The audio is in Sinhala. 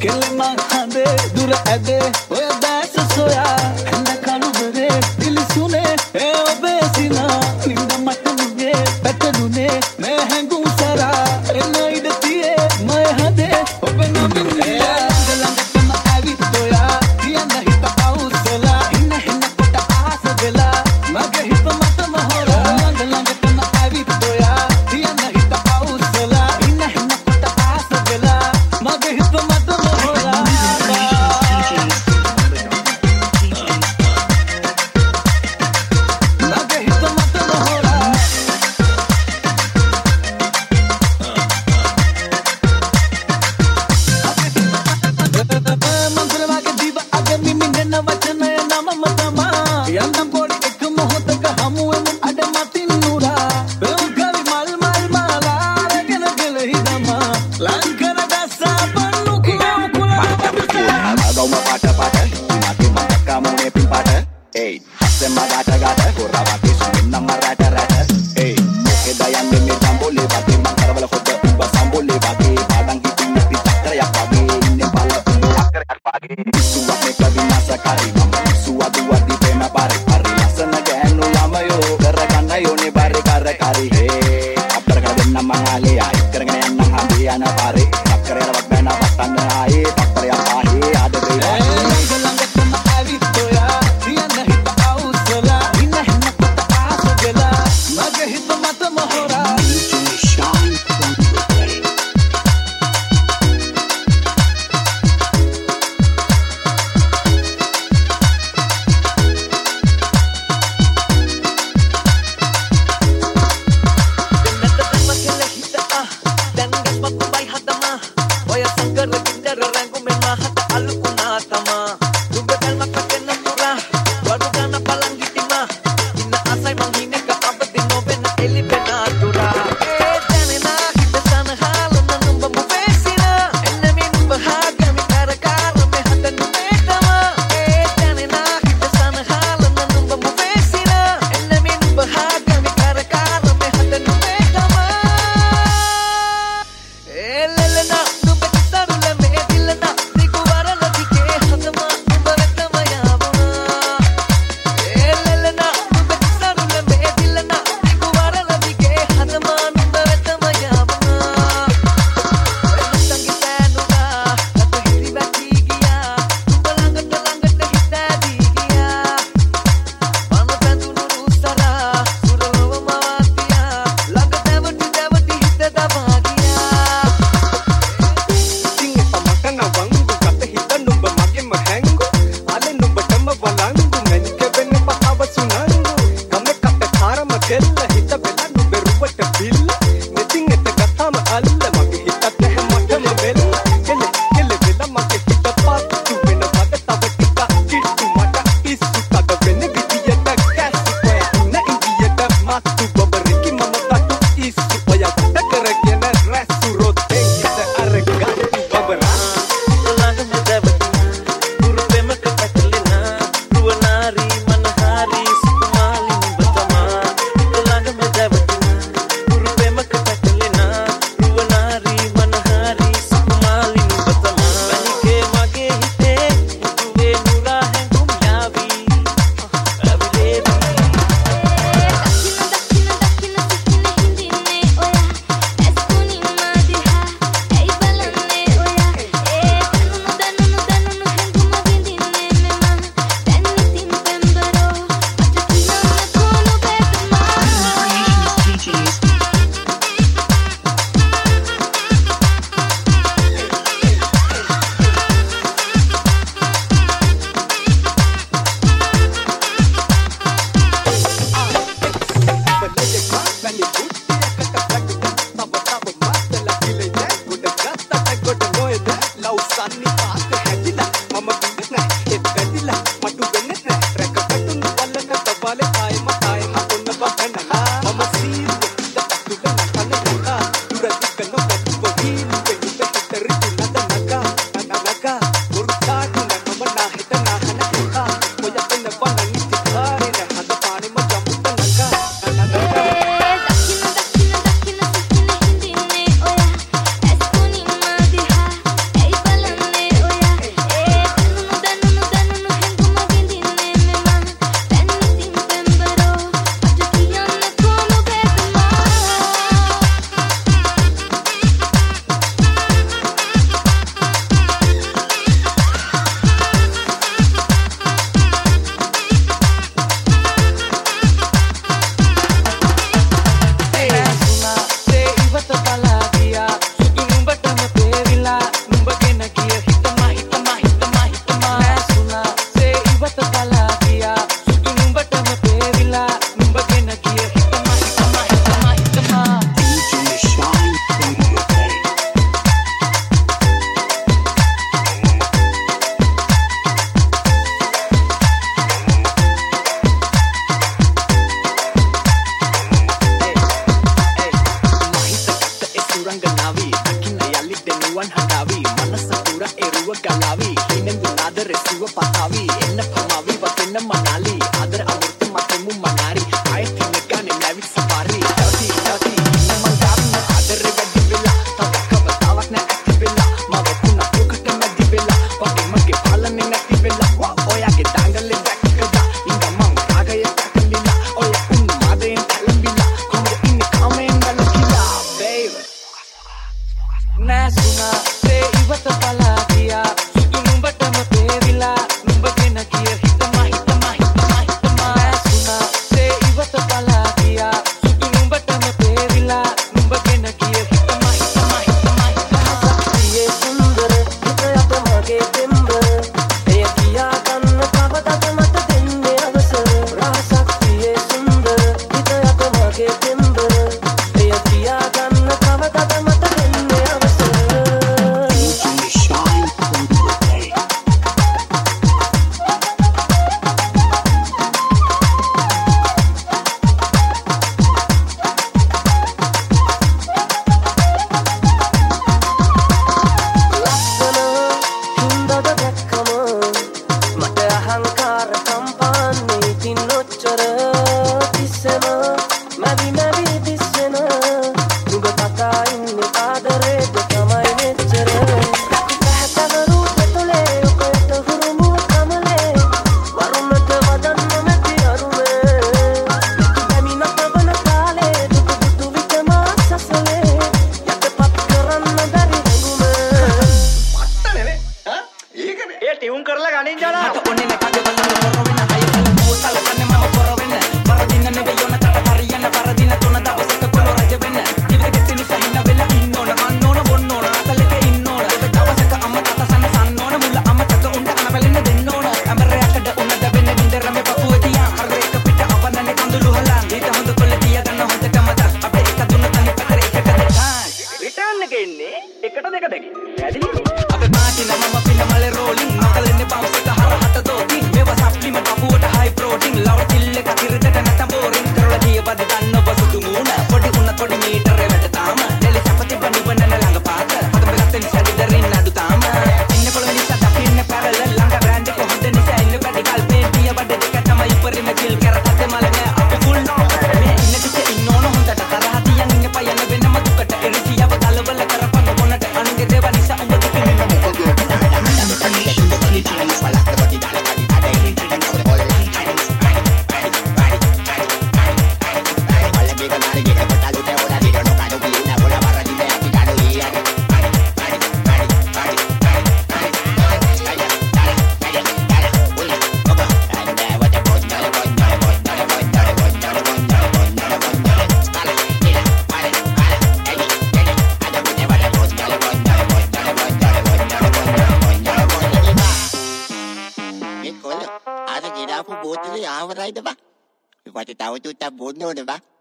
Kelema hande dura ade oya das soya handa kanu bere dil sune e obe sina ninda matnuge betadune me hangu sara ena idatiye my hade obe na minne lang tama avi toya tianda hita ausela hinna hinna kota asagela mage hita matama hora lang tama avi toya tianda hita ausela hinna hinna kota asagela mage hita matama hora mage hita matama hora mantra wage diva age mimingena vachana nama matama yandam podi ek mohotak hamu ada matin nura beukali mal mal mala regena gelehi dama lankana dasa pannu kula Agama pada mati mata kamu ne pimpata sema gata korawati suminna marata rata oke dayan me tambole bati mangkar bala khoda uba sambole bati padang hiting nati takra ya pagi inne bala tumbe akar pagi suwa me kabina sakari mama suwa duwa di pena pare pare lasana genu lamayo garagana yo ne bare karakari apar kaden namangale ay karangana nang hambi ana pare takra ya wagana batana ay takra ya pahi ade be lang tama avi toya tianda hita ausela hinna hinna kota asagela mage hita matama hora dan gas matubay hadama waya sangkar lagi dararang kumen mahata නාවි දකින්න යලි දෙනුවන් හඬාවි මනස පුර එරුව ගලාවි හිනෙන් දුනාද රෙසුව පතාවි එන්න පමාවි වතෙන්න මනාලි ආදර අමෘත මතෙමු මනාරි ආයෙ තින්න ගානේ නැවි සපාරි තවති මං ගාවින ආදර වැඩි වෙලා තව කවදාවත් නැති වෙලා මව පුන පුකට මැදි වෙලා වගේ මගේ පාලනේ නැති වෙලා ඔයාගේ දාංගලේ දැක්කදා ඉඳ මං රාගය දැකලිලා ඔය උන් මාදෙන් කලඹිලා කොහොමද ඉන්නේ කාමෙන් ගලකිලා baby मैं सुना से इवत पला दिया सुतु नुඹටම පේවිලා නුඹගේ නකිය හිතම मैं सुना से इवत पला दिया सुतु नुඹටම පේවිලා නුඹගේ නකිය හිතම සක්තියේ සුන්දර හිතයට මගේ දෙම්බර එය කියා ගන්න කවදද මට දෙන්නේ අවසර රාසක්තියේ සුන්දර හිතයට මගේ දෙම්බර එය කියා ගන්න කවදද මට දෙන්නේ අවසර ටියුන් කරලා ගණන් ජනා මට ඔන්නේ නැකද බලන්න පොර වෙන හය කල මොසල කන්නේ මම පොර වෙන්න වරදින්න නෙවෙයි යන කට හරියන වරදින තුන දවසක කොල රජ වෙන්න ජීවිත කෙටි සහින වෙලා ඉන්න ඕන අන්න ඕන බොන්න ඕන අතලක ඉන්න ඕන දවසක අම්ම තාත්තා සන්න ඕන මුල අමතක උන්ට අනවලෙන්න දෙන්න ඕන අමරයකඩ උනද වෙන්න නින්දර මේ පපුව තියා හරේක පිට අවන්නනේ කඳුළු හලන් ඊට හොඳ කොල්ල තියා ගන්න හොඳටම දා අපේ එක දුන්න තනි පතර එකට දෙන්න රිටර්න් එක එන්නේ එකට දෙක දෙක වැඩි අපේ මාටින මම පින්න මලේ රෝලින් මකලෙන්නේ බවුස් එක හරහට දෝතින් මේවා සප්ලිමන්ට් අපුවට හයි ප්‍රෝටීන් ලව් කිල් එක කිරිතට නැත බෝරින් කරලා ජීවද දන්න වසුතු මූණ පොඩි උන්න පොඩි මීටරේ වැඩ තාම දෙලි සපති බණි බනන ළඟ පාත හද බෙලත්තෙන් සැදිදරින් නඩු තාම ඉන්න කොළ නිසා දකින්න පැරලල් ළඟ බ්‍රෑන්ඩ් එක හොඳ නිසා ඉන්න පැඩි කල්පේ පිය බඩ දෙක තමයි උපරිම කිල් කරතේ මලන අපි ෆුල් මේ ඉන්න ටික ඉන්න ඕන හොඳට තරහ තියන් ඉන්න පයන වෙනම දුකට එරිසියව ගලවල කරපන් මොනට අනුගේ දේව නිසා උඹ දෙකින් Ada kira aku botol ya, apa dah itu bah? Lepas tu tahu tu tak bodoh dah bah.